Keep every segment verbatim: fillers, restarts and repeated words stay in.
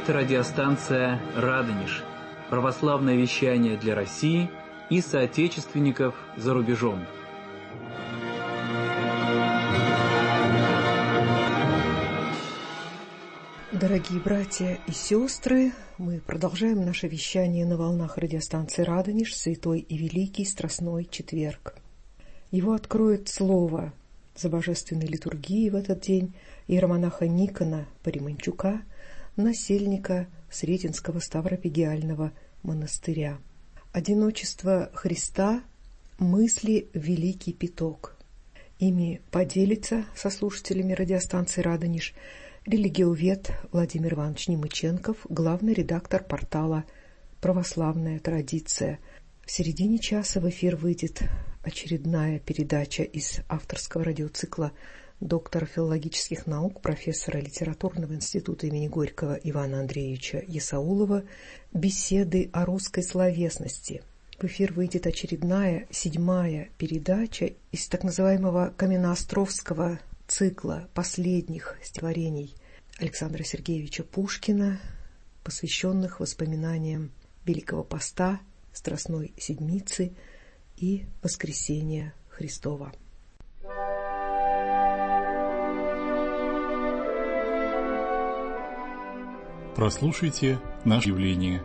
Это радиостанция «Радонеж», православное вещание для России и соотечественников за рубежом. Дорогие братья и сестры, мы продолжаем наше вещание на волнах радиостанции «Радонеж», Святой и Великий Страстной Четверг. Его откроет слово за божественной литургией в этот день иеромонаха Никона Паримончука, насельника Сретенского Ставропигиального монастыря. Одиночество Христа, мысли Великий Пяток. Ими поделится со слушателями радиостанции «Радонеж» религиовед Владимир Иванович Немыченков, главный редактор портала «Православная традиция». В середине часа в эфир выйдет очередная передача из авторского радиоцикла доктора филологических наук, профессора литературного института имени Горького Ивана Андреевича Есаулова «Беседы о русской словесности». В эфир выйдет очередная, седьмая передача из так называемого каменноостровского цикла последних стихотворений Александра Сергеевича Пушкина, посвященных воспоминаниям Великого Поста, Страстной Седмицы и Воскресения Христова. Прослушайте наше явление.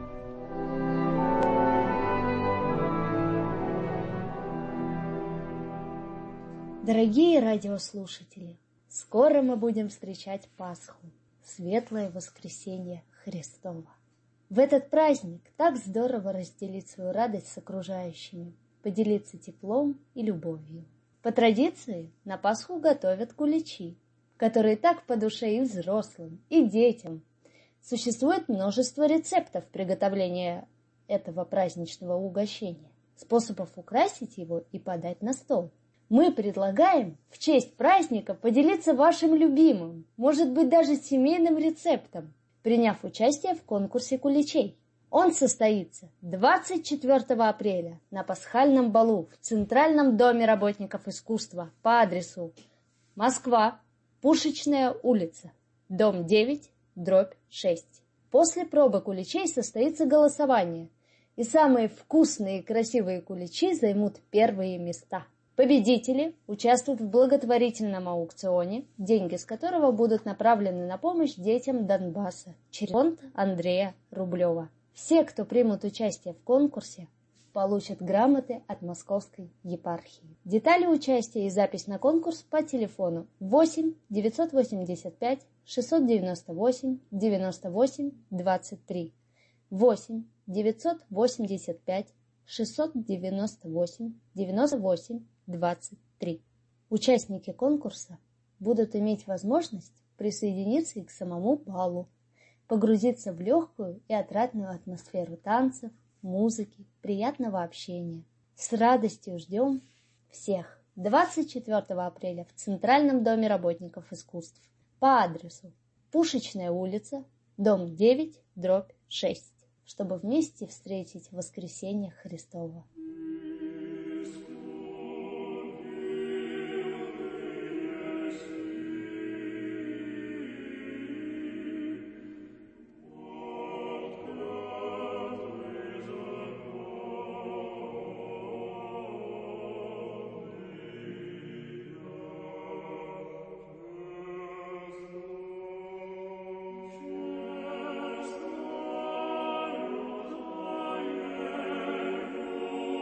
Дорогие радиослушатели, скоро мы будем встречать Пасху, Светлое Воскресенье Христово. В этот праздник так здорово разделить свою радость с окружающими, поделиться теплом и любовью. По традиции на Пасху готовят куличи, которые так по душе и взрослым, и детям. Существует множество рецептов приготовления этого праздничного угощения, способов украсить его и подать на стол. Мы предлагаем в честь праздника поделиться вашим любимым, может быть даже семейным рецептом, приняв участие в конкурсе куличей. Он состоится двадцать четвёртого апреля на пасхальном балу в Центральном доме работников искусства по адресу Москва, Пушечная улица, дом девять, дробь шесть. После пробы куличей состоится голосование, и самые вкусные и красивые куличи займут первые места. Победители участвуют в благотворительном аукционе, деньги с которого будут направлены на помощь детям Донбасса через фонд Андрея Рублева. Все, кто примут участие в конкурсе, получат грамоты от Московской епархии. Детали участия и запись на конкурс по телефону восемь девятьсот восемьдесят пять шестьсот девяносто восемь девяносто восемь двадцать три, восемь девятьсот восемьдесят пять шестьсот девяносто восемь девяносто восемь двадцать три. Участники конкурса будут иметь возможность присоединиться и к самому балу, погрузиться в легкую и отрадную атмосферу танцев, музыки, приятного общения. С радостью ждем всех двадцать четвёртого апреля в Центральном доме работников искусств по адресу Пушечная улица, дом девять, дробь шесть, чтобы вместе встретить Воскресение Христово. Oh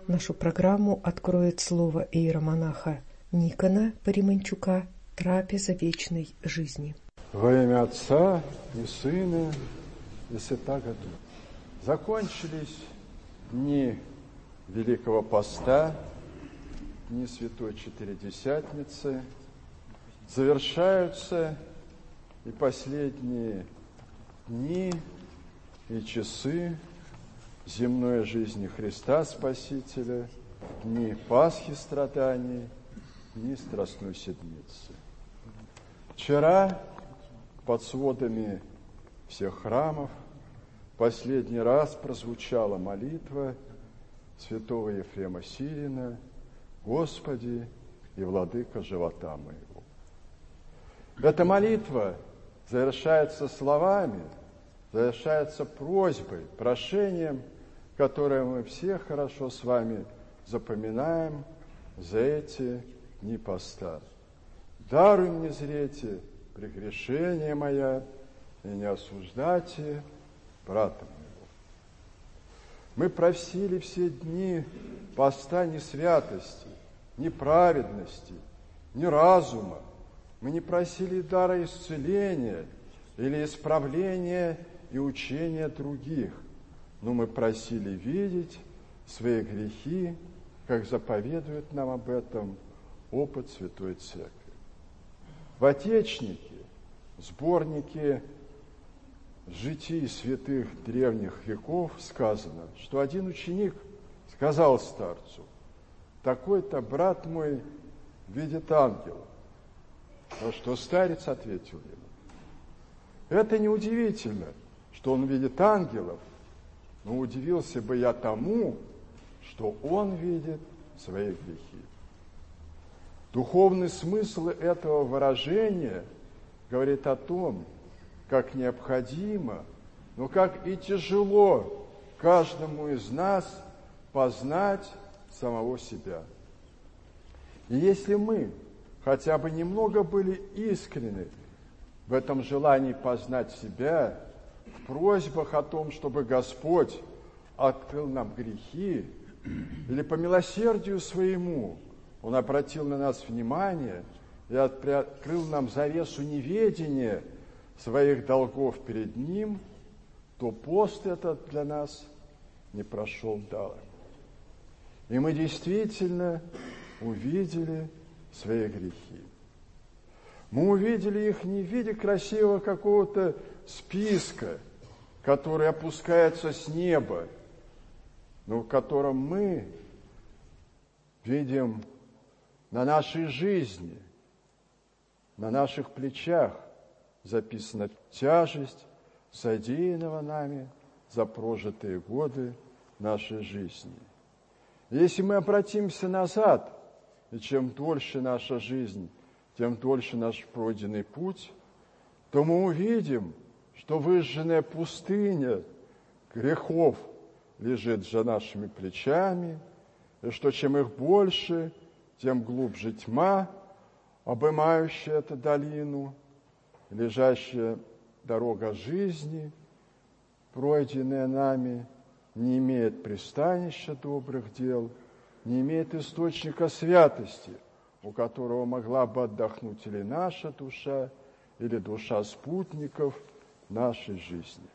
Нашу программу откроет слово иеромонаха Никона Паримончука «Трапеза вечной жизни». Во имя Отца и Сына и Святаго Духа. Закончились дни Великого Поста, дни Святой Четыредесятницы, завершаются и последние дни и часы земной жизни Христа Спасителя, дни Пасхи страданий, дни Страстной Седмицы. Вчера под сводами всех храмов последний раз прозвучала молитва святого Ефрема Сирина: «Господи и Владыка живота моего». Эта молитва завершается словами, завершается просьбой, прошением, которое мы все хорошо с вами запоминаем за эти дни поста. «Даруй мне зрете прегрешение моя, и не осуждайте брата моего». Мы просили все дни поста ни святости, ни праведности, ни разума. Мы не просили дара исцеления или исправления и учения других, но мы просили видеть свои грехи, как заповедует нам об этом опыт Святой Церкви. В Отечнике, сборнике житий святых древних веков, сказано, что один ученик сказал старцу: «Такой-то брат мой видит ангела». На что старец ответил ему: «Это неудивительно, что он видит ангелов, но удивился бы я тому, что он видит свои грехи». Духовный смысл этого выражения говорит о том, как необходимо, но как и тяжело каждому из нас познать самого себя. И если мы хотя бы немного были искренны в этом желании познать себя, в просьбах о том, чтобы Господь открыл нам грехи, или по милосердию своему Он обратил на нас внимание и открыл нам завесу неведения своих долгов перед Ним, то пост этот для нас не прошел даром. И мы действительно увидели свои грехи. Мы увидели их не в виде красивого какого-то списка, который опускается с неба, но в котором мы видим на нашей жизни, на наших плечах записана тяжесть содеянного нами за прожитые годы нашей жизни. Если мы обратимся назад, и чем дольше наша жизнь, тем дольше наш пройденный путь, то мы увидим, что выжженная пустыня грехов лежит за нашими плечами, и что чем их больше, тем глубже тьма, обымающая эту долину, лежащая дорога жизни, пройденная нами, не имеет пристанища добрых дел, не имеет источника святости, у которого могла бы отдохнуть или наша душа, или душа спутников нашей жизни.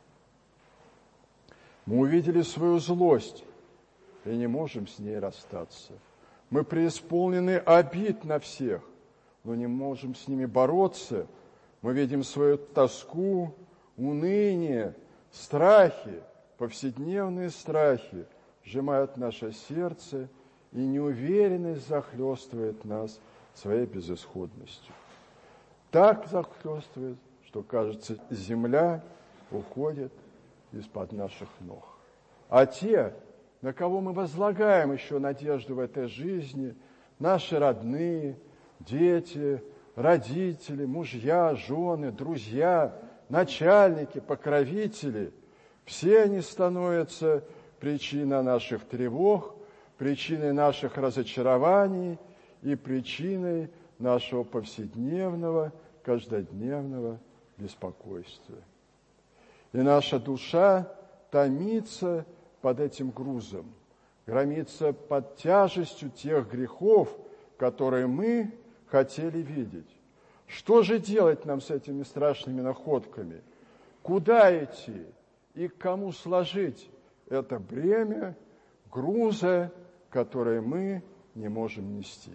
Мы увидели свою злость и не можем с ней расстаться. Мы преисполнены обид на всех, но не можем с ними бороться. Мы видим свою тоску, уныние, страхи, повседневные страхи сжимают наше сердце, и неуверенность захлестывает нас своей безысходностью. Так захлестывает, что, кажется, земля уходит из-под наших ног. А те, на кого мы возлагаем еще надежду в этой жизни, наши родные, дети, родители, мужья, жены, друзья, начальники, покровители, все они становятся причиной наших тревог, причиной наших разочарований и причиной нашего повседневного, каждодневного беспокойства. И наша душа томится под этим грузом. громится под тяжестью тех грехов, которые мы хотели видеть. Что же делать нам с этими страшными находками? Куда идти и к кому сложить это бремя груза, которое мы не можем нести?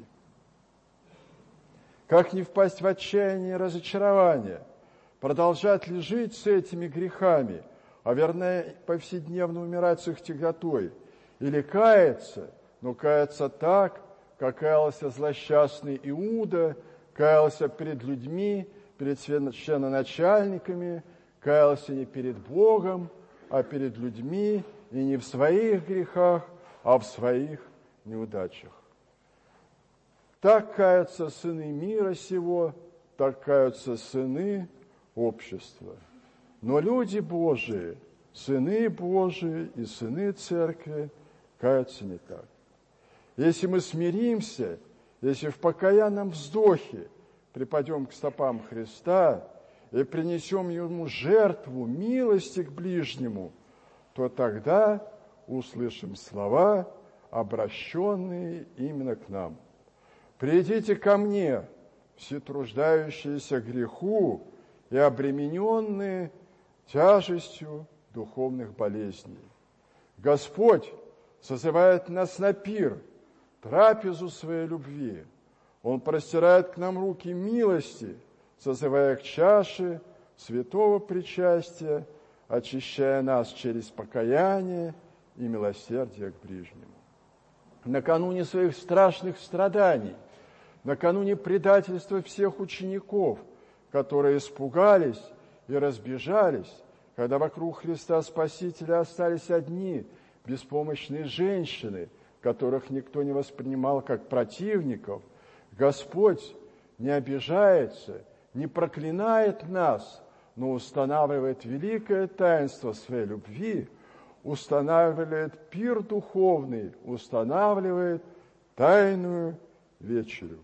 Как не впасть в отчаяние и разочарование? Продолжать ли жить с этими грехами, а вернее повседневно умирать с их тяготой? Или каяться, но каяться так, как каялся злосчастный Иуда, каялся перед людьми, перед священноначальниками, каялся не перед Богом, а перед людьми, и не в своих грехах, а в своих неудачах. Так каются сыны мира сего, так каются сыны общества. Но люди Божии, сыны Божии и сыны Церкви каются не так. Если мы смиримся, если в покаянном вздохе припадем к стопам Христа и принесем Ему жертву милости к ближнему, то тогда услышим слова, обращенные именно к нам. «Придите ко мне, все труждающиеся греху и обремененные тяжестью духовных болезней». Господь созывает нас на пир, трапезу своей любви. Он простирает к нам руки милости, созывая к чаше святого причастия, очищая нас через покаяние и милосердие к ближнему. Накануне своих страшных страданий, накануне предательства всех учеников, которые испугались и разбежались, когда вокруг Христа Спасителя остались одни беспомощные женщины, которых никто не воспринимал как противников, Господь не обижается, не проклинает нас, но устанавливает великое таинство своей любви, устанавливает пир духовный, устанавливает тайную вечерю.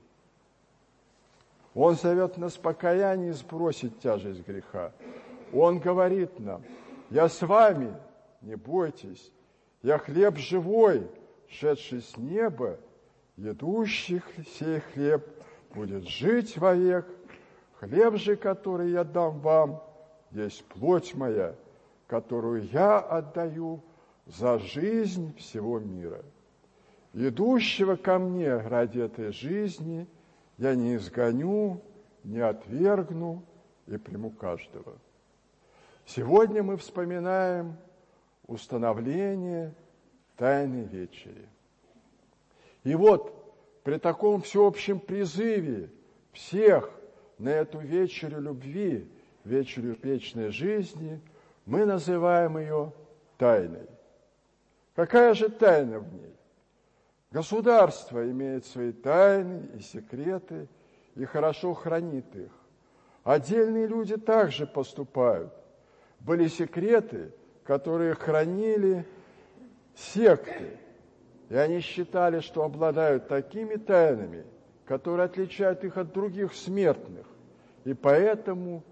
Он зовет нас в покаяние сбросить тяжесть греха. Он говорит нам: «Я с вами, не бойтесь, я хлеб живой, шедший с неба, едущий сей хлеб будет жить вовек. Хлеб же, который я дам вам, есть плоть моя, которую я отдаю за жизнь всего мира. Идущего ко мне ради этой жизни я не изгоню, не отвергну и приму каждого». Сегодня мы вспоминаем установление Тайной Вечери. И вот при таком всеобщем призыве всех на эту вечерю любви, вечерю вечной жизни, мы называем ее тайной. Какая же тайна в ней? Государство имеет свои тайны и секреты и хорошо хранит их. Отдельные люди также поступают. Были секреты, которые хранили секты, и они считали, что обладают такими тайнами, которые отличают их от других смертных, и поэтому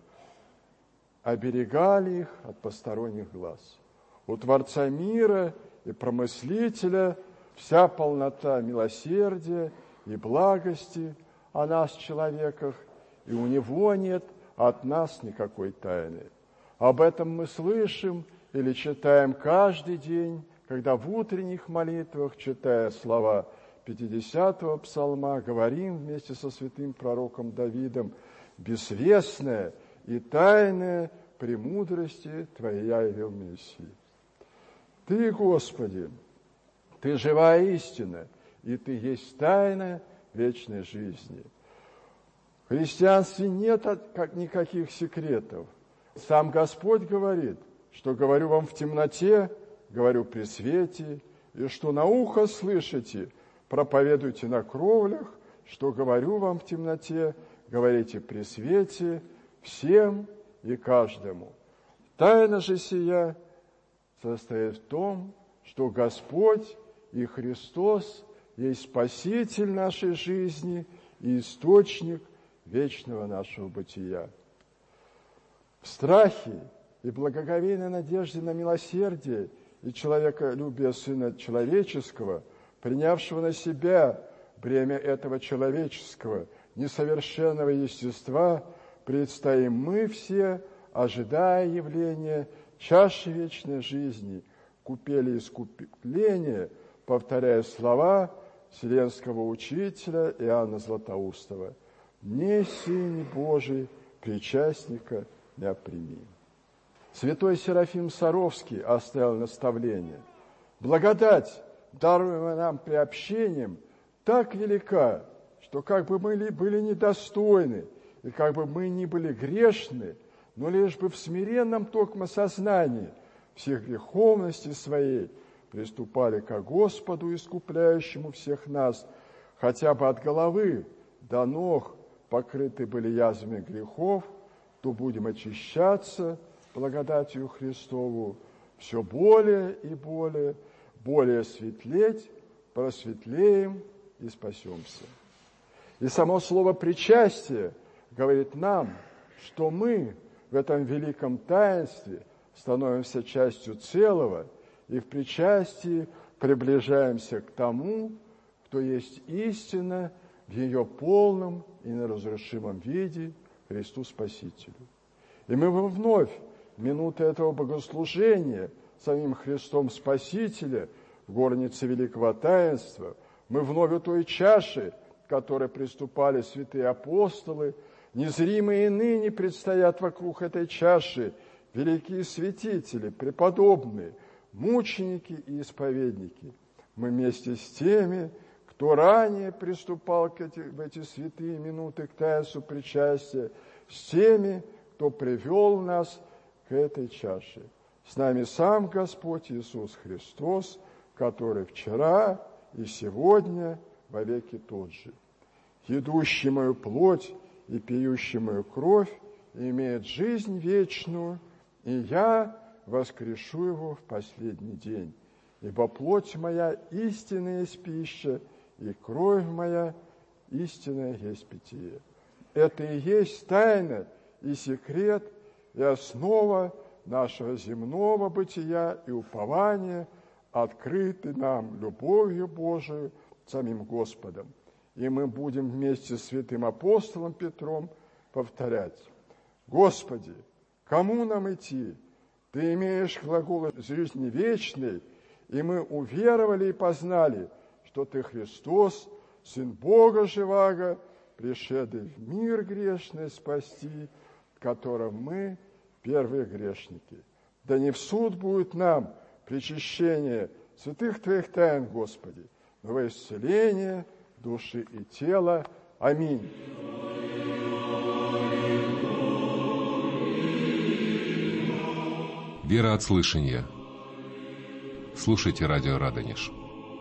оберегали их от посторонних глаз. У Творца мира и Промыслителя вся полнота милосердия и благости о нас, человеках, и у Него нет от нас никакой тайны. Об этом мы слышим или читаем каждый день, когда в утренних молитвах, читая слова пятидесятого псалма, говорим вместе со святым пророком Давидом: «Бессвестная и тайная премудрости Твоя явил Мессии». Ты, Господи, Ты живая истина, и Ты есть тайна вечной жизни. В христианстве нет как никаких секретов. Сам Господь говорит, что говорю вам в темноте, говорю при свете, и что на ухо слышите, проповедуйте на кровлях, что говорю вам в темноте, говорите при свете, всем и каждому. Тайна же сия состоит в том, что Господь и Христос есть Спаситель нашей жизни и источник вечного нашего бытия. В страхе и благоговейной надежде на милосердие и человеколюбия Сына Человеческого, принявшего на себя бремя этого человеческого, несовершенного естества, предстоим мы все, ожидая явления чаши вечной жизни, купели искупления, повторяя слова вселенского учителя Иоанна Златоустова: «Не Сыне Божий, причастника не прими». Святой Серафим Саровский оставил наставление: «Благодать, даруемая нам приобщением, так велика, что как бы мы были недостойны, и как бы мы ни были грешны, но лишь бы в смиренном токмо сознании всех греховностей своей приступали ко Господу, искупляющему всех нас, хотя бы от головы до ног покрыты были язвами грехов, то будем очищаться благодатью Христову все более и более, более светлеть, просветлеем и спасемся». И само слово «причастие» говорит нам, что мы в этом великом таинстве становимся частью целого, и в причастии приближаемся к тому, кто есть истина в ее полном и неразрушимом виде, Христу Спасителю. И мы вновь, в минуты этого богослужения самим Христом Спасителя в горнице великого таинства, мы вновь у той чаши, к которой приступали святые апостолы, незримые и ныне предстоят вокруг этой чаши великие святители, преподобные, мученики и исповедники. Мы вместе с теми, кто ранее приступал к эти, в эти святые минуты к таинству причастия, с теми, кто привел нас к этой чаше. С нами сам Господь Иисус Христос, который вчера и сегодня вовеки тот же. Едущий мою плоть и пьющий мою кровь имеет жизнь вечную, и я воскрешу его в последний день. Ибо плоть моя истинная есть пища, и кровь моя истинная есть питье. Это и есть тайна и секрет, и основа нашего земного бытия и упования, открыты нам любовью Божией самим Господом. И мы будем вместе с святым апостолом Петром повторять: «Господи, кому нам идти? Ты имеешь глагол жизни вечной, и мы уверовали и познали, что Ты Христос, Сын Бога живаго, пришедший в мир грешный спасти, в котором мы первые грешники. Да не в суд будет нам причащение святых Твоих тайн, Господи, но во исцеление души и тела. Аминь». Вера от слышания. Слушайте радио Радонеж.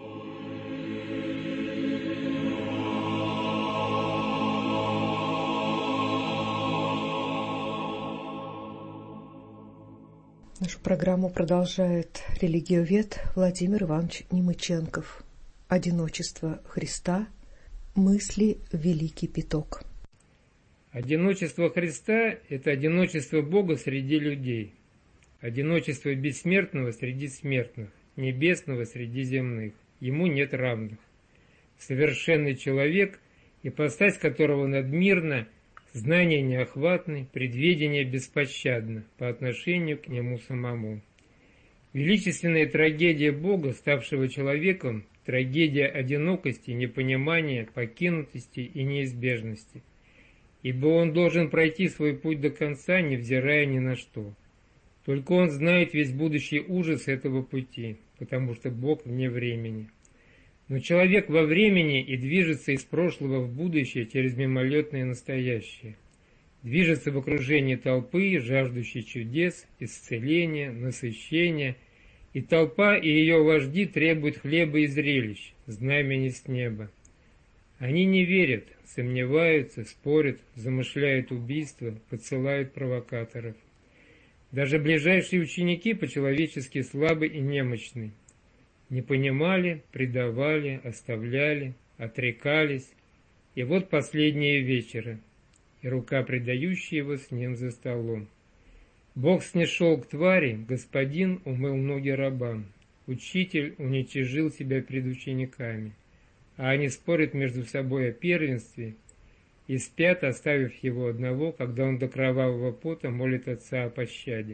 Нашу программу продолжает религиовед Владимир Иванович Немыченков. «Одиночество Христа. Мысли Великий Пяток». Одиночество Христа – это одиночество Бога среди людей, одиночество бессмертного среди смертных, небесного среди земных. Ему нет равных. Совершенный человек, ипостась которого надмирна, знание неохватны, предвидение беспощадно по отношению к нему самому. Величественная трагедия Бога, ставшего человеком, трагедия одинокости, непонимания, покинутости и неизбежности. Ибо он должен пройти свой путь до конца, невзирая ни на что. Только он знает весь будущий ужас этого пути, потому что Бог вне времени. Но человек во времени и движется из прошлого в будущее через мимолетное настоящее. Движется в окружении толпы, жаждущей чудес, исцеления, насыщения, и толпа и ее вожди требуют хлеба и зрелищ, знамени с неба. Они не верят, сомневаются, спорят, замышляют убийства, подсылают провокаторов. Даже ближайшие ученики по-человечески слабы и немощны. Не понимали, предавали, оставляли, отрекались. И вот последние вечера, и рука предающая его с ним за столом. Бог снишел к твари, господин умыл ноги рабам, учитель уничижил себя пред учениками, а они спорят между собой о первенстве и спят, оставив его одного, когда он до кровавого пота молит Отца о пощаде.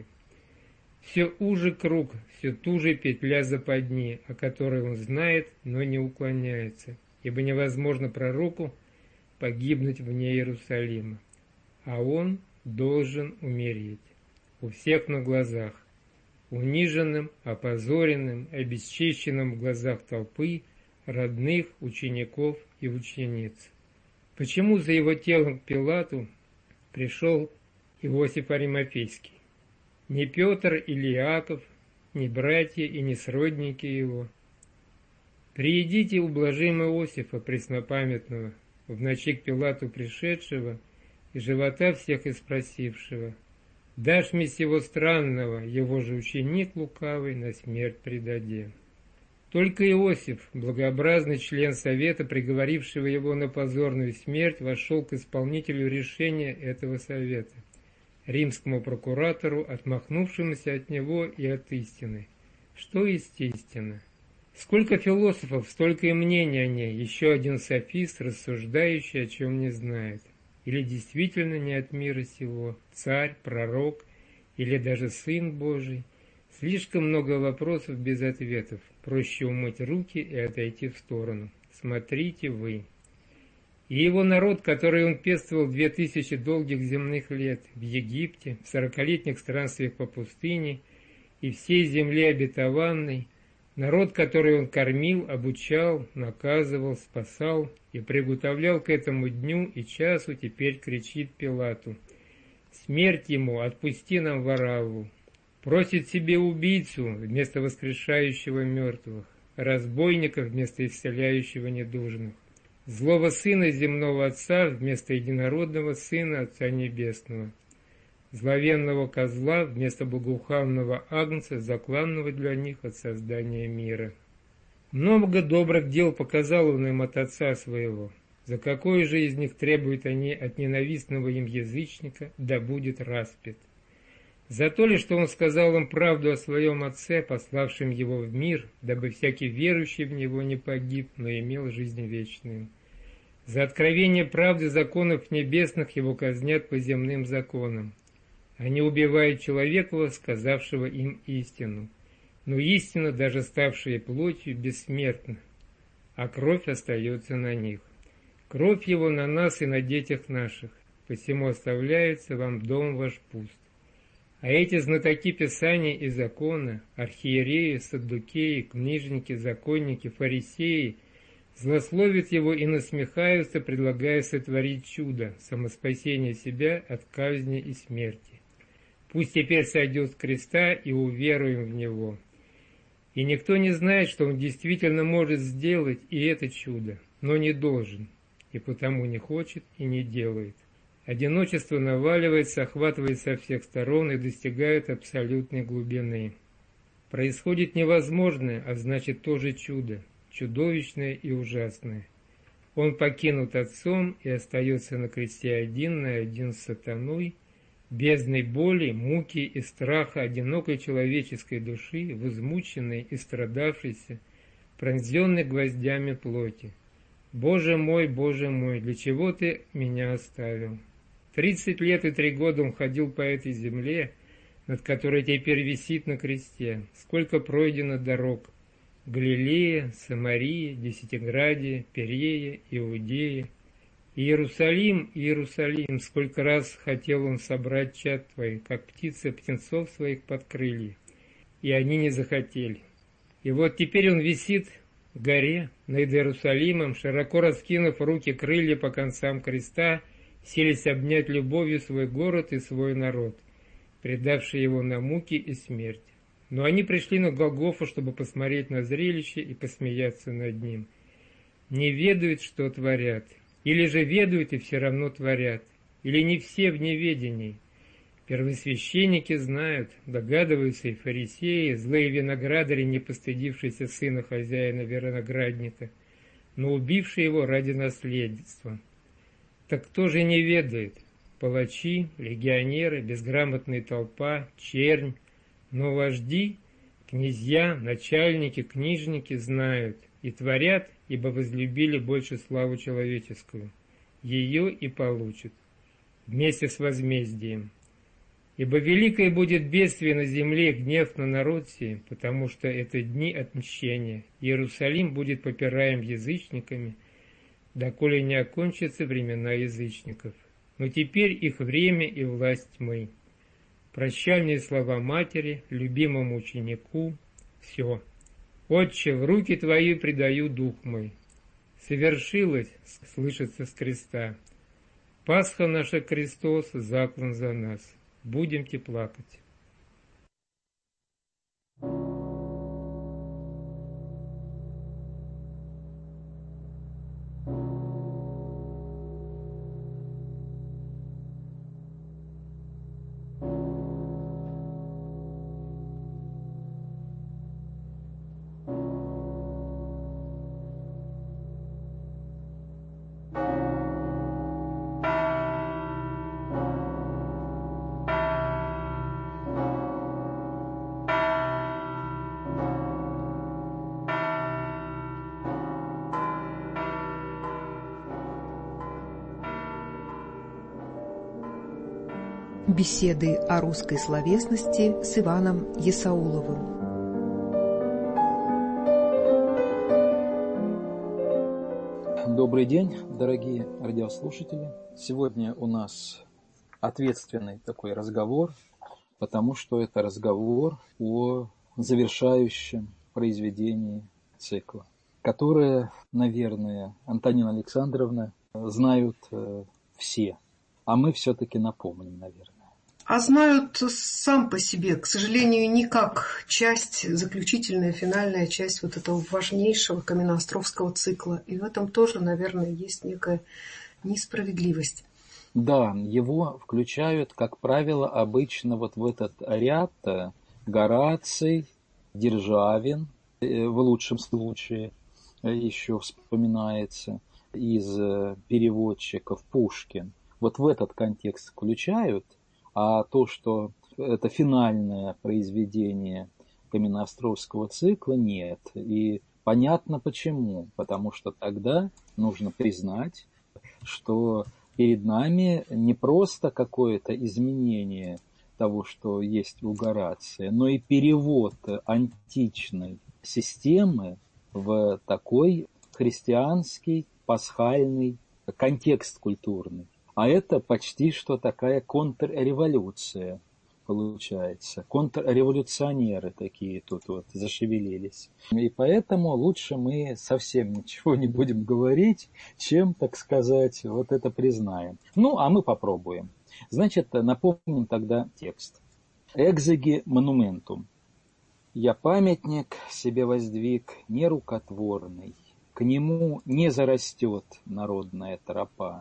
Все уже круг, все туже петля западни, о которой он знает, но не уклоняется, ибо невозможно пророку погибнуть вне Иерусалима, а он должен умереть у всех на глазах, униженным, опозоренным, обесчищенным в глазах толпы, родных, учеников и учениц. Почему за его телом к Пилату пришел Иосиф Аримафейский? Не Петр или Иаков, не братья и не сродники его. Приидите, ублажим Иосифа преснопамятного, в ночи к Пилату пришедшего и живота всех испросившего. Дашь мне сего странного, его же ученик лукавый на смерть предадем. Только Иосиф, благообразный член совета, приговорившего его на позорную смерть, вошел к исполнителю решения этого совета, римскому прокуратору, отмахнувшемуся от него и от истины. Что есть истина? Сколько философов, столько и мнений о ней, еще один софист, рассуждающий, о чем не знает. Или действительно не от мира сего, царь, пророк, или даже Сын Божий. Слишком много вопросов без ответов. Проще умыть руки и отойти в сторону. Смотрите вы. И его народ, который он пестовал две тысячи долгих земных лет в Египте, в сорокалетних странствиях по пустыне и всей земле обетованной, народ, который он кормил, обучал, наказывал, спасал и приготовлял к этому дню и часу, теперь кричит Пилату: «Смерть ему, отпусти нам Варавву!» Просит себе убийцу вместо воскрешающего мертвых, разбойника вместо исцеляющего недужных, злого сына земного Отца вместо единородного Сына Отца Небесного, зловенного козла вместо благоуханного агнца, закланного для них от создания мира. Много добрых дел показал он им от Отца своего. За какое же из них требуют они от ненавистного им язычника, да будет распят? За то ли, что он сказал им правду о своем Отце, пославшем его в мир, дабы всякий верующий в него не погиб, но имел жизнь вечную. За откровение правды законов небесных его казнят по земным законам. Они убивают человека, сказавшего им истину. Но истина, даже ставшая плотью, бессмертна, а кровь остается на них. Кровь его на нас и на детях наших, посему оставляется вам дом ваш пуст. А эти знатоки Писания и закона, архиереи, саддукеи, книжники, законники, фарисеи, злословят его и насмехаются, предлагая сотворить чудо, самоспасение себя от казни и смерти. Пусть теперь сойдет с креста, и уверуем в него. И никто не знает, что он действительно может сделать и это чудо, но не должен, и потому не хочет и не делает. Одиночество наваливается, охватывает со всех сторон и достигает абсолютной глубины. Происходит невозможное, а значит тоже чудо, чудовищное и ужасное. Он покинут Отцом и остается на кресте один на один с сатаной, бездной боли, муки и страха одинокой человеческой души, возмученной и страдавшейся, пронзенной гвоздями плоти. «Боже мой, Боже мой, для чего ты меня оставил?» Тридцать лет и три года он ходил по этой земле, над которой теперь висит на кресте. Сколько пройдено дорог: Галилея, Самария, Десятиградие, Перея, Иудея. Иерусалим, Иерусалим, сколько раз хотел он собрать чад твоих, как птицы птенцов своих под крылья, и они не захотели. И вот теперь он висит в горе над Иерусалимом, широко раскинув руки крылья по концам креста, селись обнять любовью свой город и свой народ, предавший его на муки и смерть. Но они пришли на Голгофу, чтобы посмотреть на зрелище и посмеяться над ним. Не ведают, что творят, или же ведают и все равно творят, или не все в неведении. Первосвященники знают, догадываются и фарисеи, злые виноградари, не постыдившиеся сына хозяина виноградника, но убившие его ради наследства. Так кто же не ведает? палачи, легионеры, безграмотная толпа, чернь, но вожди, князья, начальники, книжники знают и творят, ибо возлюбили больше славу человеческую. Ее и получат вместе с возмездием. Ибо великое будет бедствие на земле, гнев на народ сей, потому что это дни отмщения. Иерусалим будет попираем язычниками, доколе не окончатся времена язычников. Но теперь их время и власть тьмы. Прощальные слова матери, любимому ученику, все. Отче, в руки твои предаю дух мой. Совершилось, слышится с креста. Пасха наша Христос, заклан за нас. Будемте плакать. Беседы о русской словесности с Иваном Есауловым. Добрый день, дорогие радиослушатели. Сегодня у нас ответственный такой разговор, потому что это разговор о завершающем произведении цикла, которое, наверное, Антонина Александровна, знают все, а мы все-таки напомним, наверное. А знают сам по себе, к сожалению, не как часть, заключительная, финальная часть вот этого важнейшего каменноостровского цикла. И в этом тоже, наверное, есть некая несправедливость. Да, его включают, как правило, обычно вот в этот ряд Гораций, Державин, в лучшем случае еще вспоминается из переводчиков Пушкин. Вот в этот контекст включают. А то, что это финальное произведение каменноостровского цикла, нет. И понятно почему. Потому что тогда нужно признать, что перед нами не просто какое-то изменение того, что есть у Горация, но и перевод античной системы в такой христианский, пасхальный контекст культурный. А это почти что такая контрреволюция получается. Контрреволюционеры такие тут вот зашевелились. И поэтому лучше мы совсем ничего не будем говорить, чем, так сказать, вот это признаем. Ну, а мы попробуем. Значит, напомним тогда текст. «Экзеги монументум. Я памятник себе воздвиг нерукотворный, к нему не зарастет народная тропа.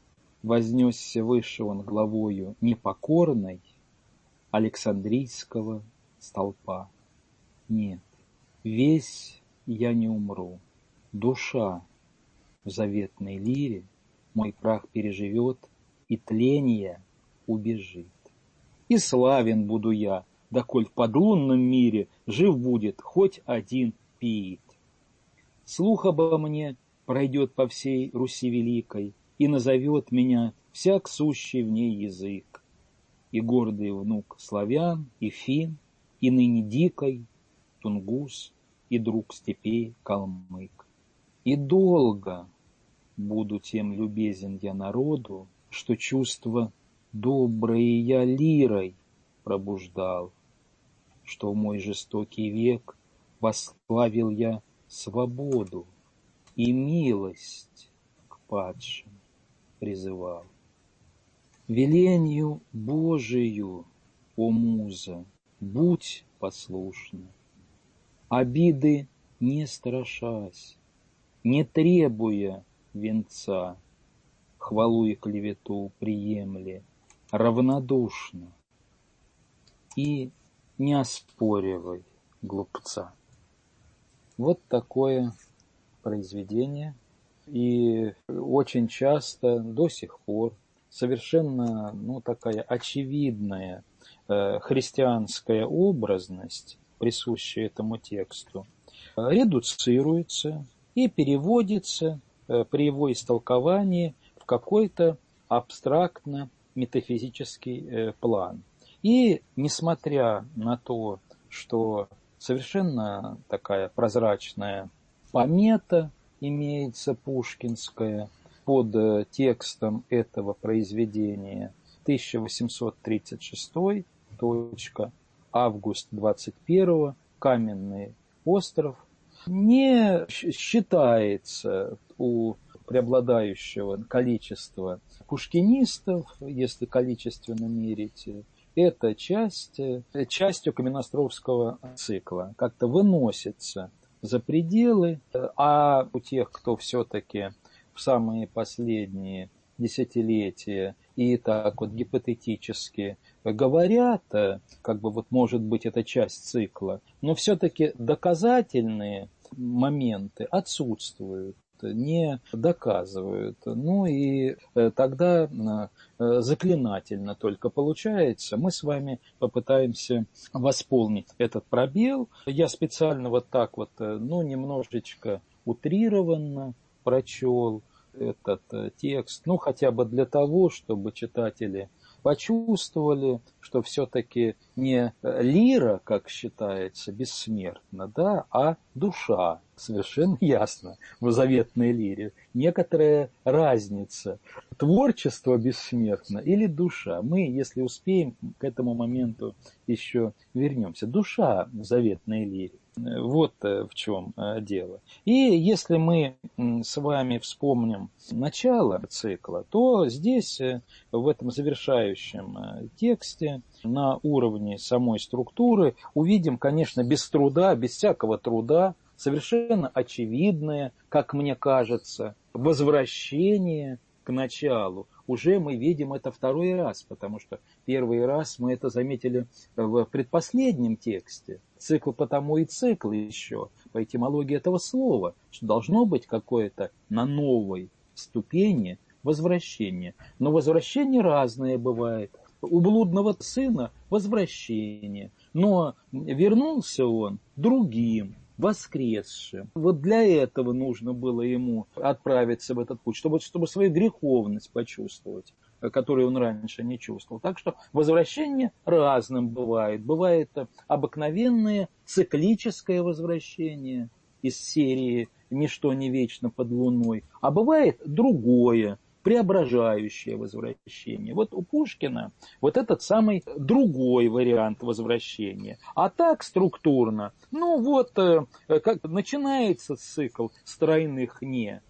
Вознесся выше он главою непокорной Александрийского столпа. Нет, весь я не умру, душа в заветной лире мой прах переживет и тление убежит. И славен буду я, доколь в подлунном мире жив будет хоть один пиит. Слух обо мне пройдет по всей Руси великой, и назовет меня всяк сущий в ней язык, и гордый внук славян, и фин, и ныне дикой тунгус, и друг степей калмык. И долго буду тем любезен я народу, что чувство доброе я лирой пробуждал, что в мой жестокий век восславил я свободу и милость к падшим призывал. Веленью Божию, о муза, будь послушна, обиды не страшась, не требуя венца, хвалу и клевету приемли равнодушно и не оспоривай глупца». Вот такое произведение. И очень часто до сих пор совершенно, ну, такая очевидная э, христианская образность, присущая этому тексту, редуцируется и переводится э, при его истолковании в какой-то абстрактно-метафизический э, план. И несмотря на то, что совершенно такая прозрачная помета имеется пушкинская под текстом этого произведения тысяча восемьсот тридцать шестой, точка, август двадцать первого, Каменный остров, не считается у преобладающего количества пушкинистов, если количественно мерить, эта часть частью каменноостровского цикла, как-то выносится за пределы, а у тех, кто все-таки в самые последние десятилетия и так вот гипотетически говорят, как бы вот может быть это часть цикла, но все-таки доказательные моменты отсутствуют, не доказывают. Ну и тогда заклинательно только получается. Мы с вами попытаемся восполнить этот пробел. Я специально вот так вот, ну, немножечко утрированно прочел этот текст, ну, хотя бы для того, чтобы читатели почувствовали, что все-таки не лира, как считается, бессмертна, да, а душа. Совершенно ясно в заветной лире. Некоторая разница. Творчество бессмертно или душа. Мы, если успеем, к этому моменту еще вернемся. Душа в заветной лире. Вот в чем дело. И если мы с вами вспомним начало цикла, то здесь, в этом завершающем тексте, на уровне самой структуры, увидим, конечно, без труда, без всякого труда, совершенно очевидное, как мне кажется, возвращение к началу. Уже мы видим это второй раз, потому что первый раз мы это заметили в предпоследнем тексте. Цикл потому и цикл еще, по этимологии этого слова, что должно быть какое-то на новой ступени возвращение. Но возвращение разное бывает. У блудного сына возвращение, но вернулся он другим, воскресшим. Вот для этого нужно было ему отправиться в этот путь, чтобы, чтобы свою греховность почувствовать, которую он раньше не чувствовал. Так что возвращение разным бывает. Бывает обыкновенное циклическое возвращение из серии «Ничто не вечно под луной», а бывает другое, преображающее возвращение. Вот у Пушкина вот этот самый другой вариант возвращения. А так структурно, ну вот, как начинается цикл с тройных «не».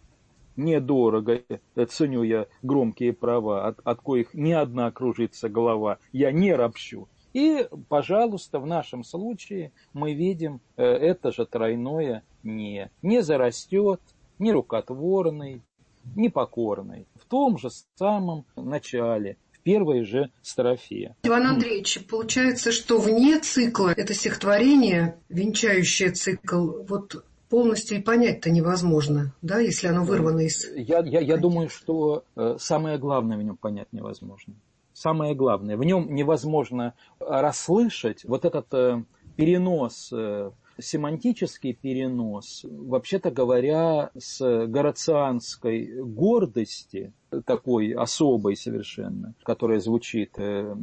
Недорого ценю я громкие права, от, от коих ни одна кружится голова, я не ропщу. И, пожалуйста, в нашем случае мы видим это же тройное «не». Не зарастет, не рукотворный, непокорный. В том же самом начале, в первой же строфе. Иван Андреевич, получается, что вне цикла это стихотворение, венчающее цикл, вот полностью и понять-то невозможно, да, если оно вырвано из... Я, я, я думаю, что самое главное в нем понять невозможно. Самое главное. В нем невозможно расслышать вот этот перенос, семантический перенос, вообще-то говоря, с горацианской гордости, такой особой совершенно, которая звучит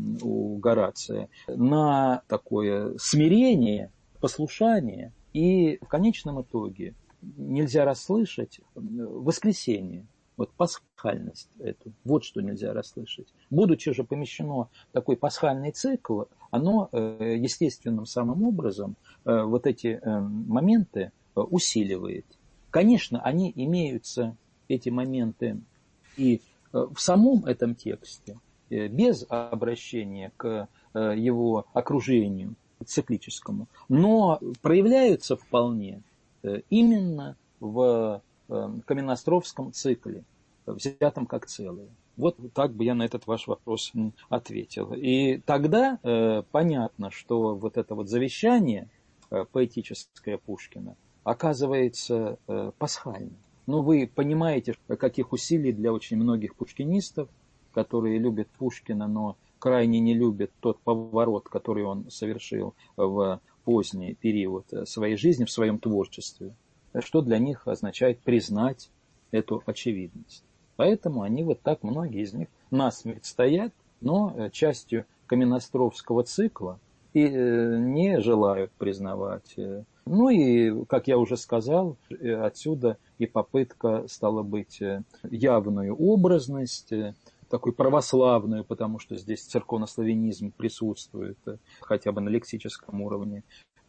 у Горация, на такое смирение, послушание. И в конечном итоге нельзя расслышать воскресение, вот пасхальность эту. Вот что нельзя расслышать. Будучи же помещено такой пасхальный цикл, оно естественным самым образом вот эти моменты усиливает. Конечно, они имеются, эти моменты, и в самом этом тексте, без обращения к его окружению циклическому, но проявляются вполне именно в каменноостровском цикле, взятом как целое. Вот так бы я на этот ваш вопрос ответил. И тогда э, понятно, что вот это вот завещание э, поэтическое Пушкина оказывается э, пасхальным. Но вы понимаете, каких усилий для очень многих пушкинистов, которые любят Пушкина, но крайне не любят тот поворот, который он совершил в поздний период своей жизни, в своем творчестве, что для них означает признать эту очевидность. Поэтому они вот так, многие из них насмерть стоят, но частью каменноостровского цикла и не желают признавать. Ну и, как я уже сказал, отсюда и попытка, стала быть, явную образность, такую православную, потому что здесь церковнославянизм присутствует, хотя бы на лексическом уровне,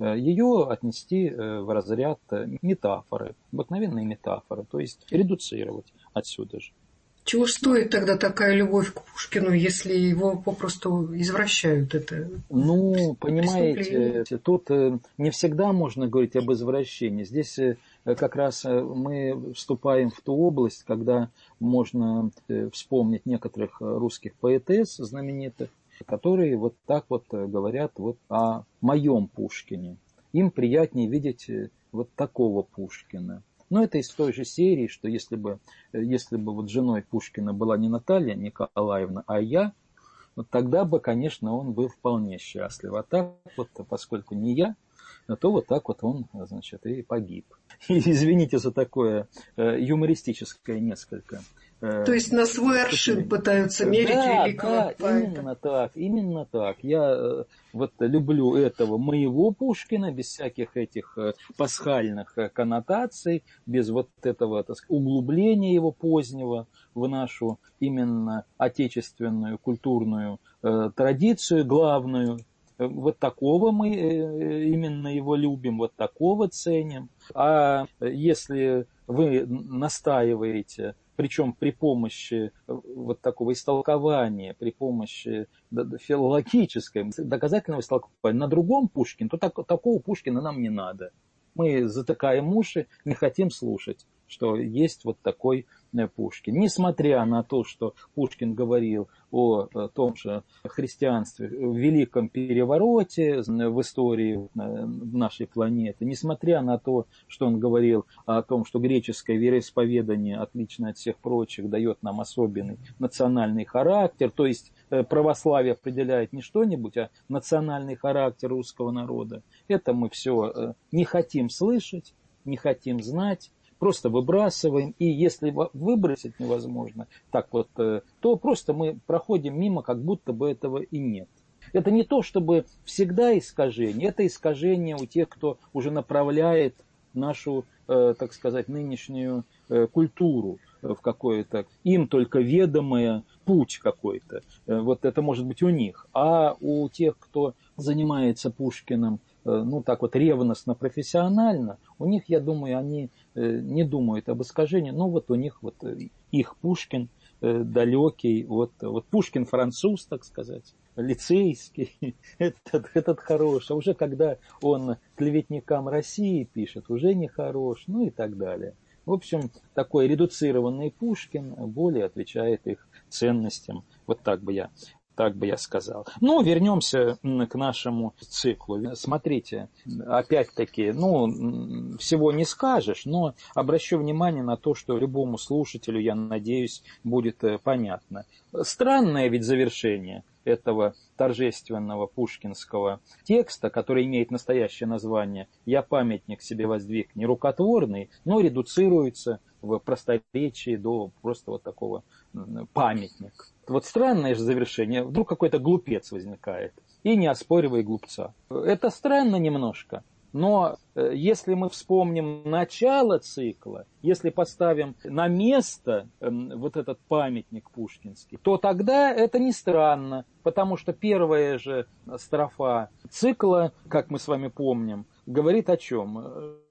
ее отнести в разряд метафоры, обыкновенные метафоры, то есть редуцировать отсюда же. Чего стоит тогда такая любовь к Пушкину, если его попросту извращают это? Ну, понимаете, тут не всегда можно говорить об извращении. Здесь как раз мы вступаем в ту область, когда можно вспомнить некоторых русских поэтесс знаменитых, которые вот так вот говорят вот о моем Пушкине. Им приятнее видеть вот такого Пушкина. Но это из той же серии, что если бы, если бы вот женой Пушкина была не Наталья Николаевна, а я, вот тогда бы, конечно, он был вполне счастлив. А так вот, поскольку не я, то вот так вот он, значит, и погиб. И извините за такое юмористическое несколько. То есть на свой аршин пытаются мерить да, великого да, поэта. Именно так, именно так. Я вот люблю этого моего Пушкина без всяких этих пасхальных коннотаций, без вот этого, так сказать, углубления его позднего в нашу именно отечественную культурную э, традицию главную. Вот такого мы именно его любим, вот такого ценим. А если вы настаиваете, причем при помощи вот такого истолкования, при помощи филологической, доказательного истолкования на другом Пушкине, то так, такого Пушкина нам не надо. Мы затыкаем уши, не хотим слушать, что есть вот такой Пушкин. Несмотря на то, что Пушкин говорил о том же христианстве в великом перевороте в истории нашей планеты, несмотря на то, что он говорил о том, что греческое вероисповедание, отлично от всех прочих, дает нам особенный национальный характер, то есть православие определяет не что-нибудь, а национальный характер русского народа. Это мы все не хотим слышать, не хотим знать, просто выбрасываем, и если выбросить невозможно, так вот, то просто мы проходим мимо, как будто бы этого и нет. Это не то, чтобы всегда искажение, это искажение у тех, кто уже направляет нашу, так сказать, нынешнюю культуру в какое-то им только ведомое путь какой-то. Вот это может быть у них. А у тех, кто занимается Пушкиным, ну так вот ревностно, профессионально, у них, я думаю, они не думают об искажении, но вот у них вот их Пушкин далекий, вот, вот Пушкин француз, так сказать, лицейский, этот, этот хорош, а уже когда он клеветникам России пишет, уже не хорош, ну и так далее. В общем, такой редуцированный Пушкин более отвечает их ценностям, вот так бы я Так бы я сказал. Ну, вернемся к нашему циклу. Смотрите, опять-таки, ну, всего не скажешь, но обращу внимание на то, что любому слушателю, я надеюсь, будет понятно. Странное ведь завершение этого торжественного пушкинского текста, который имеет настоящее название «Я памятник себе воздвиг нерукотворный», но редуцируется в просторечии до просто вот такого памятника. Вот странное же завершение. Вдруг какой-то глупец возникает и не оспоривай глупца. Это странно немножко. Но если мы вспомним начало цикла, если поставим на место вот этот памятник пушкинский, то тогда это не странно, потому что первая же строфа цикла, как мы с вами помним, говорит о чем?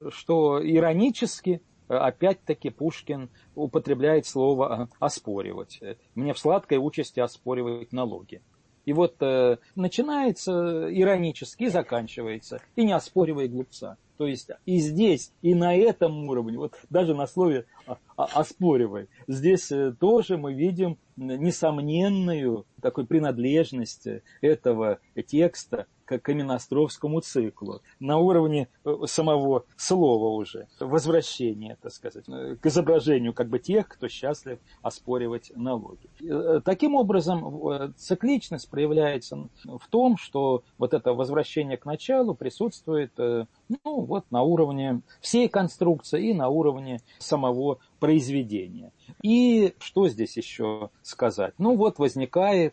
Что иронически опять-таки Пушкин употребляет слово «оспоривать». Мне в сладкой участи оспоривать налоги. И вот э, начинается иронически и заканчивается. И не оспоривай глупца. То есть и здесь, и на этом уровне, вот даже на слове «оспоривай», здесь тоже мы видим несомненную такую принадлежность этого текста к каменноостровскому циклу, на уровне самого слова уже, возвращения, так сказать, к изображению как бы тех, кто счастлив оспоривать налоги. Таким образом, цикличность проявляется в том, что вот это возвращение к началу присутствует, ну, вот на уровне всей конструкции и на уровне самого произведения. И что здесь еще сказать? Ну вот возникает,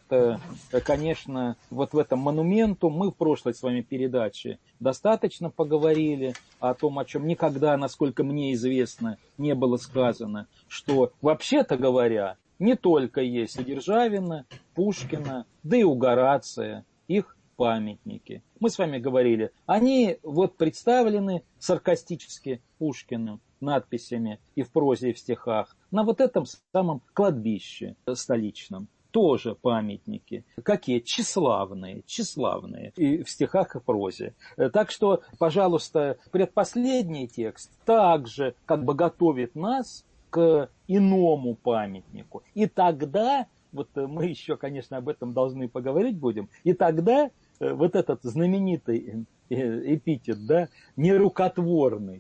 конечно, вот в этом монументу, мы в прошлой с вами передаче достаточно поговорили о том, о чем никогда, насколько мне известно, не было сказано, что вообще-то говоря, не только есть у Державина, Пушкина, да и у Горация их памятники. Мы с вами говорили, они вот представлены саркастически Пушкиным надписями и в прозе, и в стихах на вот этом самом кладбище столичном. Тоже памятники. Какие? Тщеславные, тщеславные. И в стихах, и в прозе. Так что, пожалуйста, предпоследний текст также как бы готовит нас к иному памятнику. И тогда, вот мы еще, конечно, об этом должны поговорить будем, и тогда вот этот знаменитый эпитет, да, нерукотворный,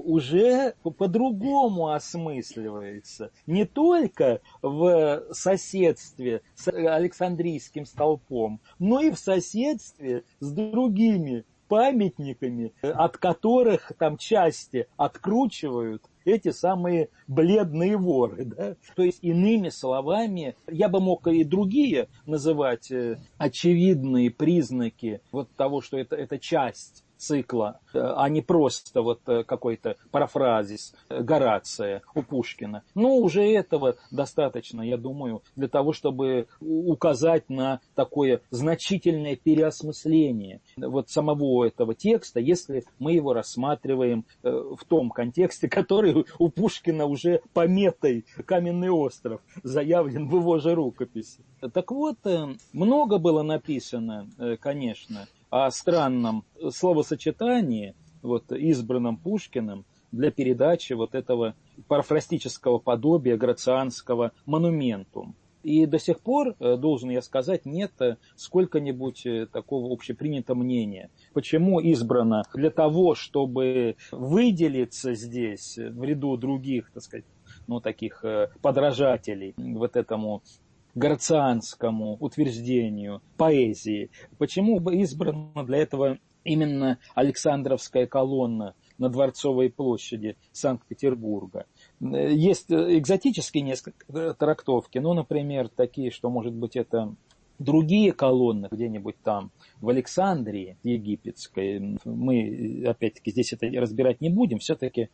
уже по-другому осмысливается. Не только в соседстве с Александрийским столпом, но и в соседстве с другими памятниками, от которых там части откручивают эти самые бледные воры. Да? То есть, иными словами, я бы мог и другие называть очевидные признаки вот того, что это, это часть цикла, а не просто вот какой-то парафразис Горация у Пушкина. Но уже этого достаточно, я думаю, для того, чтобы указать на такое значительное переосмысление вот самого этого текста, если мы его рассматриваем в том контексте, который у Пушкина уже пометой «Каменный остров» заявлен в его же рукописи. Так вот, много было написано, конечно, о странном словосочетании, вот, избранном Пушкиным для передачи вот этого парафрастического подобия грацианского монументум. И до сих пор, должен я сказать, нет сколько-нибудь такого общепринятого мнения. Почему избрано? Для того, чтобы выделиться здесь в ряду других, так сказать, ну, таких подражателей вот этому грацианскому утверждению поэзии. Почему бы избрана для этого именно Александровская колонна на Дворцовой площади Санкт-Петербурга? Есть экзотические несколько трактовки, ну, например, такие, что, может быть, это другие колонны где-нибудь там в Александрии египетской. Мы, опять-таки, здесь это разбирать не будем. Все-таки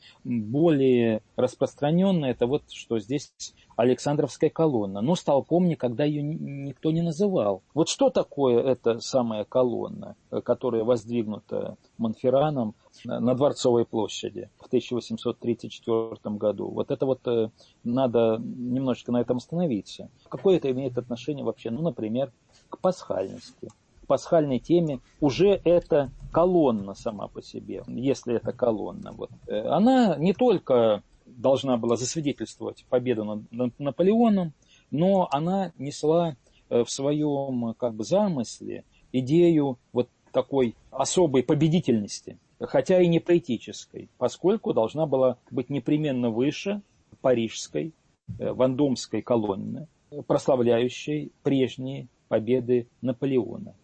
более распространенно это вот, что здесь Александровская колонна. Но столпом никогда ее никто не называл. Вот что такое эта самая колонна, которая воздвигнута Монферраном на Дворцовой площади в тысяча восемьсот тридцать четвёртом году? Вот это вот надо немножечко на этом остановиться. Какое это имеет отношение вообще, ну, например, к пасхальности? К пасхальной теме уже эта колонна сама по себе, если это колонна. Вот. Она не только должна была засвидетельствовать победу над, над Наполеоном, но она несла в своем как бы замысле идею вот такой особой победительности, хотя и не поэтической, поскольку должна была быть непременно выше парижской, вандомской колонны, прославляющей прежние победы Наполеона.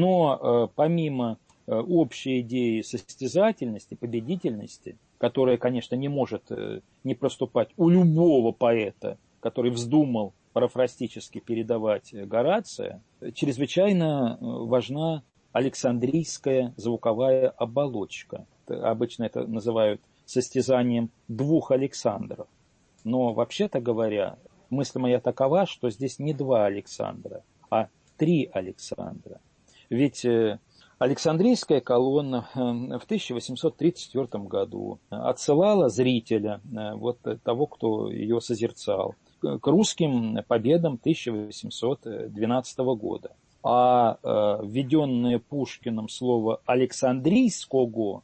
Но помимо общей идеи состязательности, победительности, которая, конечно, не может не проступать у любого поэта, который вздумал парафрастически передавать Горация, чрезвычайно важна Александрийская звуковая оболочка. Обычно это называют состязанием двух Александров. Но, вообще-то говоря, мысль моя такова, что здесь не два Александра, а три Александра. Ведь Александрийская колонна в тысяча восемьсот тридцать четвёртом году отсылала зрителя, вот того, кто ее созерцал, к русским победам тысяча восемьсот двенадцатого года. А введенное Пушкиным слово «Александрийского»,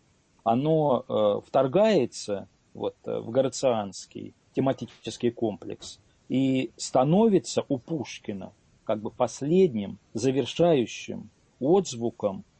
оно вторгается вот в горацианский тематический комплекс и становится у Пушкина как бы последним завершающим отзвуком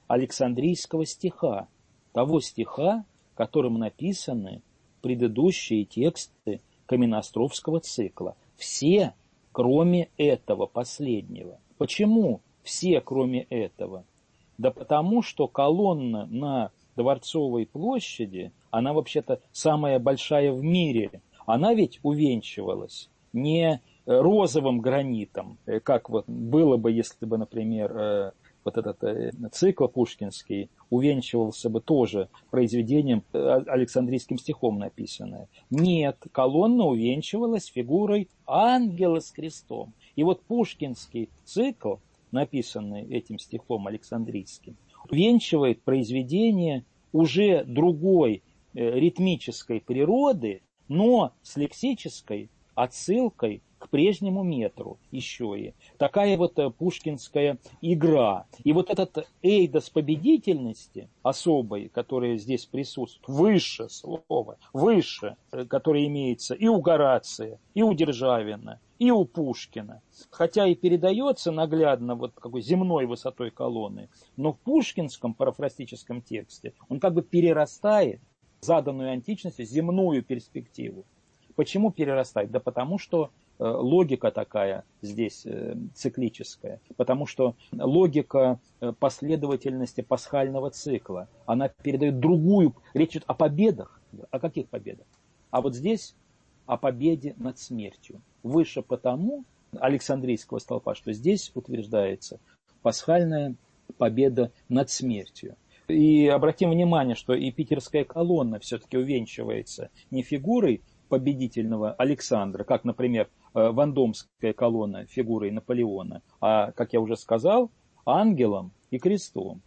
Александрийского стиха, того стиха, которым написаны предыдущие тексты каменноостровского цикла. Все, кроме этого последнего. Почему все, кроме этого? Да потому, что колонна на Дворцовой площади, она вообще-то самая большая в мире, она ведь увенчивалась не розовым гранитом, как вот было бы, если бы, например, вот этот цикл пушкинский увенчивался бы тоже произведением Александрийским стихом написанное. Нет, колонна увенчивалась фигурой ангела с крестом. И вот пушкинский цикл, написанный этим стихом Александрийским, увенчивает произведение уже другой ритмической природы, но с лексической отсылкой к прежнему метру еще и. Такая вот пушкинская игра. И вот этот эйдос победительности особой, которая здесь присутствует, выше слова, выше, которое имеется и у Горация, и у Державина, и у Пушкина, хотя и передается наглядно вот какой земной высотой колонны, но в пушкинском парафрастическом тексте он как бы перерастает заданную античностью земную перспективу. Почему перерастает? Да потому что э, логика такая здесь э, циклическая, потому что логика э, последовательности пасхального цикла, она передает другую, речь идет о победах. О каких победах? А вот здесь о победе над смертью. Выше потому Александрийского столпа, что здесь утверждается пасхальная победа над смертью. И обратим внимание, что и питерская колонна все-таки увенчивается не фигурой победительного Александра, как, например, Вандомская колонна фигурой Наполеона, а, как я уже сказал, ангелом и крестом.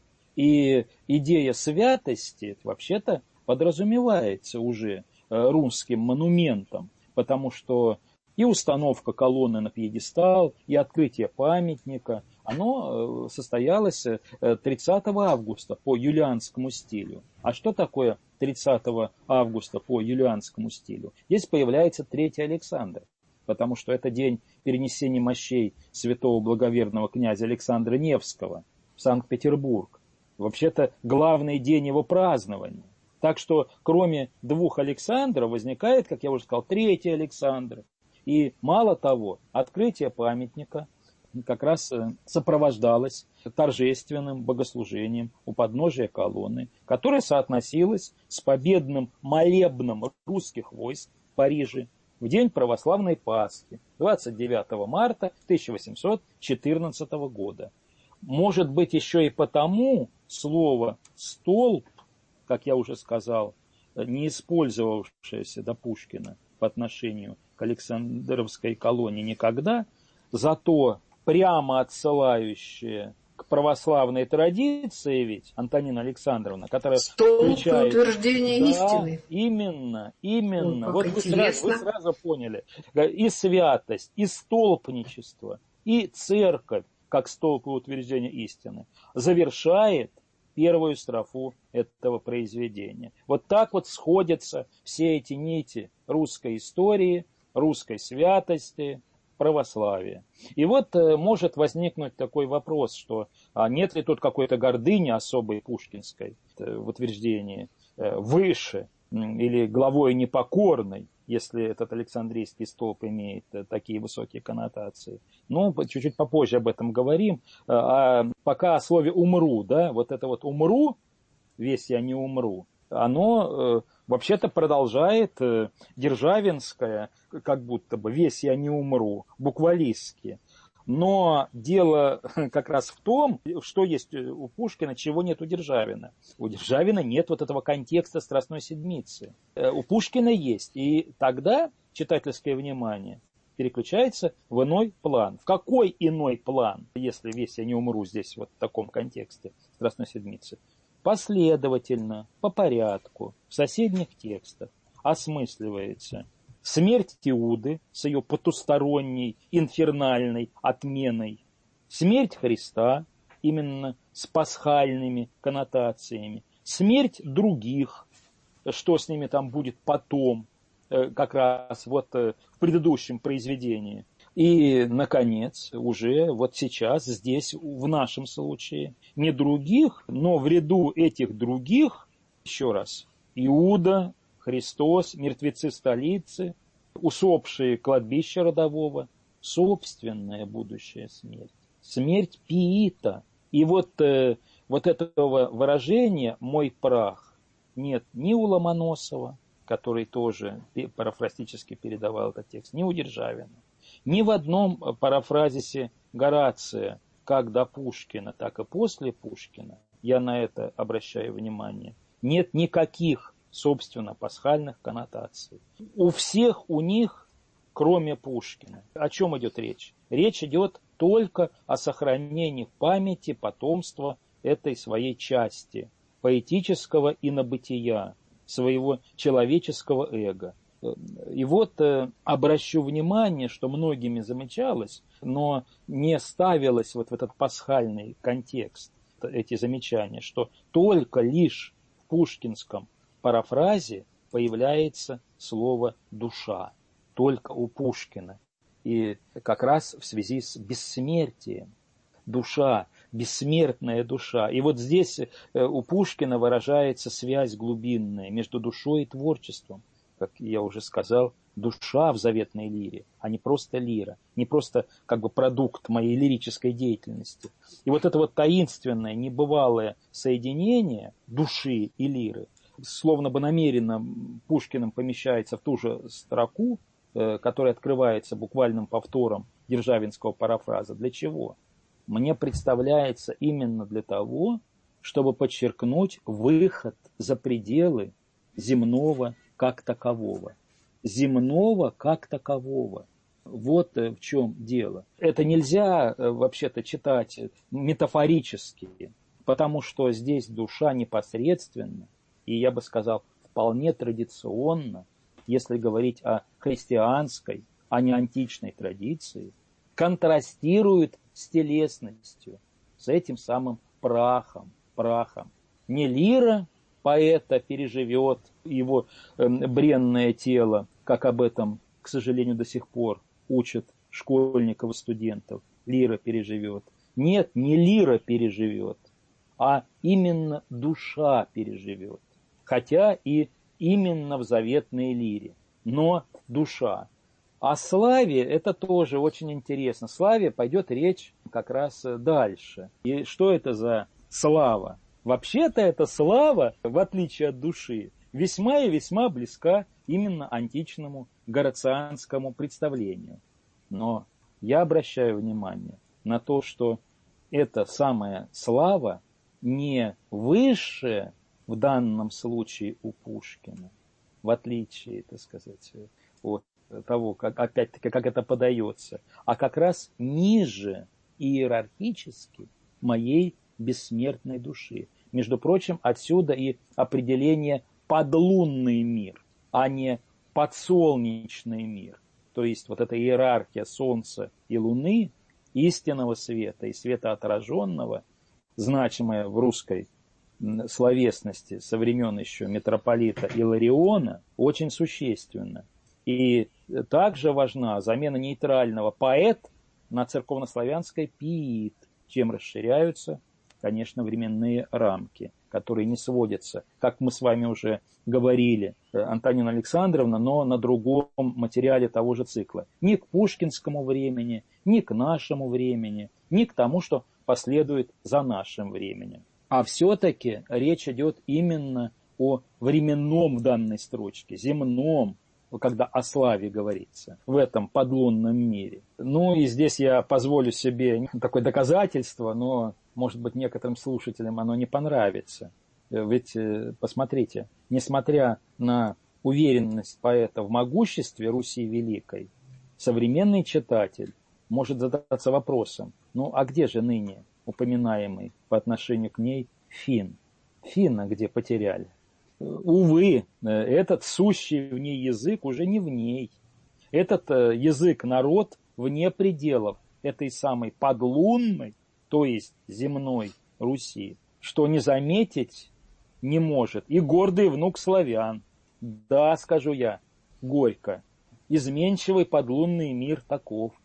И идея святости вообще-то подразумевается уже русским монументом, потому что и установка колонны на пьедестал, и открытие памятника, оно состоялось тридцатого августа по юлианскому стилю. А что такое тридцатого августа по юлианскому стилю? Здесь появляется третий Александр, потому что это день перенесения мощей святого благоверного князя Александра Невского в Санкт-Петербург. Вообще-то главный день его празднования. Так что кроме двух Александров возникает, как я уже сказал, третий Александр. И мало того, открытие памятника как раз сопровождалось торжественным богослужением у подножия колонны, которое соотносилось с победным молебном русских войск в Париже в день православной Пасхи, двадцать девятого марта тысяча восемьсот четырнадцатого года. Может быть, еще и потому слово «столб», как я уже сказал, не использовавшееся до Пушкина по отношению к Александровской колонне никогда, зато прямо отсылающее к православной традиции ведь Антонина Александровна, которая столб включает... утверждения да, истины. Именно, именно. О, вот вы сразу, вы сразу поняли. И святость, и столпничество, и церковь, как столб утверждения истины, завершает первую строфу этого произведения. Вот так вот сходятся все эти нити русской истории, русской святости, православия. И вот э, может возникнуть такой вопрос, что а нет ли тут какой-то гордыни особой пушкинской э, в утверждении э, выше э, или главой непокорной, если этот Александрийский столб имеет э, такие высокие коннотации. Ну, чуть-чуть попозже об этом говорим. А пока о слове «умру», да, вот это вот «умру», «весь я не умру», оно э, вообще-то продолжает э, Державинское, как будто бы «весь я не умру», буквалистски. Но дело как раз в том, что есть у Пушкина, чего нет у Державина. У Державина нет вот этого контекста Страстной Седмицы. Э, у Пушкина есть. И тогда читательское внимание переключается в иной план. В какой иной план, если «весь я не умру» здесь вот в таком контексте Страстной Седмицы? Последовательно, по порядку, в соседних текстах осмысливается смерть Иуды с ее потусторонней, инфернальной отменой, смерть Христа именно с пасхальными коннотациями, смерть других, что с ними там будет потом, как раз вот в предыдущем произведении. И, наконец, уже вот сейчас, здесь, в нашем случае, не других, но в ряду этих других, еще раз, Иуда, Христос, мертвецы столицы, усопшие кладбища родового, собственная будущая смерть. Смерть Пиита. И вот, э, вот этого выражения «мой прах» нет ни у Ломоносова, который тоже парафрастически передавал этот текст, ни у Державина. Ни в одном парафразисе Горация, как до Пушкина, так и после Пушкина, я на это обращаю внимание, нет никаких, собственно, пасхальных коннотаций. У всех у них, кроме Пушкина, о чем идет речь? Речь идет только о сохранении в памяти потомства этой своей части, поэтического инобытия, своего человеческого эго. И вот э, обращу внимание, что многими замечалось, но не ставилось вот в этот пасхальный контекст эти замечания, что только лишь в пушкинском парафразе появляется слово «душа», только у Пушкина. И как раз в связи с бессмертием. Душа, бессмертная душа. И вот здесь у Пушкина выражается связь глубинная между душой и творчеством. Как я уже сказал, душа в заветной лире, а не просто лира, не просто как бы продукт моей лирической деятельности. И вот это вот таинственное, небывалое соединение души и лиры, словно бы намеренно Пушкиным помещается в ту же строку, которая открывается буквальным повтором державинского парафраза. Для чего? Мне представляется именно для того, чтобы подчеркнуть выход за пределы земного как такового. Земного как такового. Вот в чем дело. Это нельзя вообще-то читать метафорически, потому что здесь душа непосредственно, и я бы сказал, вполне традиционно, если говорить о христианской, а не античной традиции, контрастирует с телесностью, с этим самым прахом, прахом. Не лира поэта переживет его бренное тело, как об этом, к сожалению, до сих пор учат школьников и студентов. Лира переживет. Нет, не лира переживет, а именно душа переживет. Хотя и именно в заветной лире, но душа. О славе это тоже очень интересно. Славе пойдет речь как раз дальше. И что это за слава? Вообще-то эта слава, в отличие от души, весьма и весьма близка именно античному горацианскому представлению. Но я обращаю внимание на то, что эта самая слава не высшая в данном случае у Пушкина, в отличие, так сказать, от того, как, опять-таки, как это подается, а как раз ниже иерархически моей бессмертной души. Между прочим, отсюда и определение подлунный мир, а не подсолнечный мир. То есть вот эта иерархия Солнца и Луны, истинного света и света отраженного, значимая в русской словесности со времен еще митрополита Илариона, очень существенна. И также важна замена нейтрального поэт на церковнославянское пиит, чем расширяются, конечно, временные рамки, которые не сводятся, как мы с вами уже говорили, Антонина Александровна, но на другом материале того же цикла. Ни к пушкинскому времени, ни к нашему времени, ни к тому, что последует за нашим временем. А все-таки речь идет именно о временном в данной строчке, земном, когда о славе говорится, в этом подлунном мире. Ну и здесь я позволю себе такое доказательство, но, может быть, некоторым слушателям оно не понравится. Ведь, посмотрите, несмотря на уверенность поэта в могуществе Руси Великой, современный читатель может задаться вопросом, ну а где же ныне упоминаемый по отношению к ней Фин? Финна где потеряли? Увы, этот сущий в ней язык уже не в ней. Этот язык народ вне пределов этой самой подлунной, то есть земной Руси, что не заметить не может и гордый внук славян. Да, скажу я, горько, изменчивый подлунный мир таков.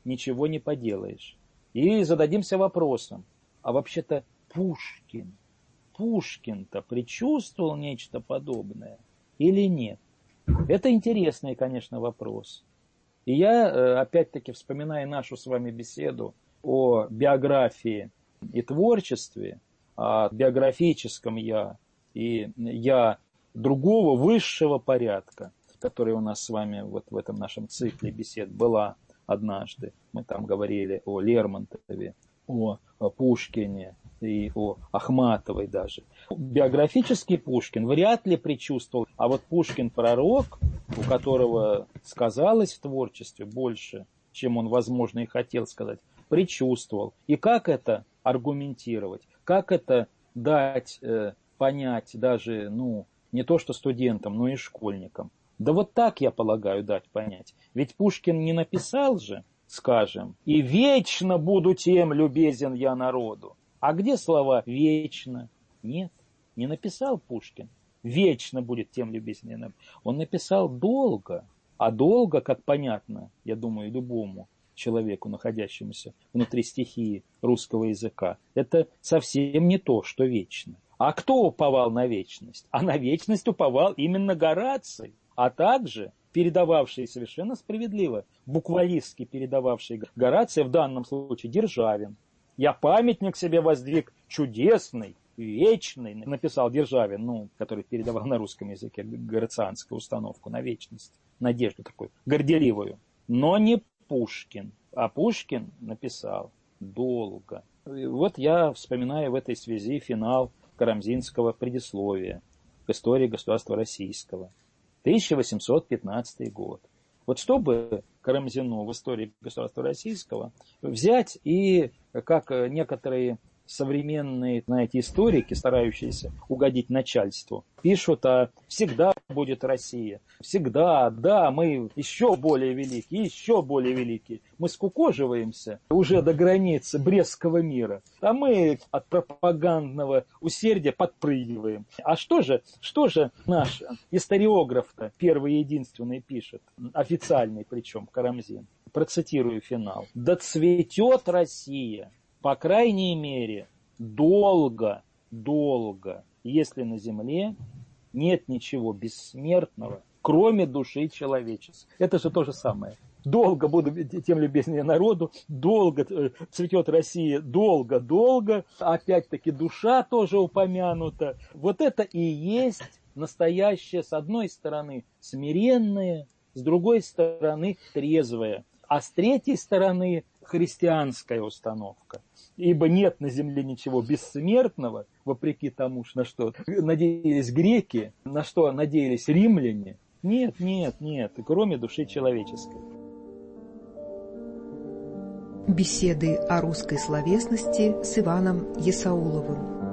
ничего не поделаешь. И зададимся вопросом, а вообще-то Пушкин, Пушкин-то предчувствовал нечто подобное или нет? Это интересный, конечно, вопрос. И я, опять-таки, вспоминая нашу с вами беседу о биографии и творчестве, о биографическом я и я другого, высшего порядка, которая у нас с вами вот в этом нашем цикле бесед была однажды. Мы там говорили о Лермонтове, о Пушкине и о Ахматовой даже. Биографический Пушкин вряд ли предчувствовал, а вот Пушкин-пророк, у которого сказалось в творчестве больше, чем он, возможно, и хотел сказать, предчувствовал. И как это аргументировать? Как это дать э, понять даже, ну, не то что студентам, но и школьникам? Да вот так, я полагаю, дать понять. Ведь Пушкин не написал же, скажем, «И вечно буду тем любезен я народу». А где слова «вечно»? Нет, не написал Пушкин. «Вечно будет тем любезен я народу». Он написал «долго». А долго, как понятно, я думаю, любому человеку, находящемуся внутри стихии русского языка, это совсем не то, что вечно. А кто уповал на вечность? А на вечность уповал именно Гораций, а также передававший совершенно справедливо, буквалистски передававший Горация, в данном случае Державин. «Я памятник себе воздвиг чудесный, вечный», написал Державин, ну, который передавал на русском языке горацианскую установку на вечность, надежду такую, горделивую. Но не Пушкин. А Пушкин написал долго. И вот я вспоминаю в этой связи финал Карамзинского предисловия к истории государства российского. тысяча восемьсот пятнадцатый год. Вот чтобы Карамзину в истории государства российского взять и, как некоторые современные, знаете, историки, старающиеся угодить начальству, пишут, а всегда будет Россия. Всегда, да, мы еще более великие, еще более великие. Мы скукоживаемся уже до границы Брестского мира, а мы от пропагандного усердия подпрыгиваем. А что же, что же наш историограф-то первый и единственный пишет, официальный причем, Карамзин? Процитирую финал. «Да цветет Россия, по крайней мере, долго, долго, если на земле нет ничего бессмертного, кроме души человеческой». Это же то же самое. Долго буду тем любезнее народу, долго цветет Россия, долго, долго. Опять-таки душа тоже упомянута. Вот это и есть настоящее, с одной стороны, смиренное, с другой стороны, трезвое. А с третьей стороны, христианская установка. Ибо нет на земле ничего бессмертного, вопреки тому, на что надеялись греки, на что надеялись римляне. Нет, нет, нет, кроме души человеческой. Беседы о русской словесности с Иваном Есауловым.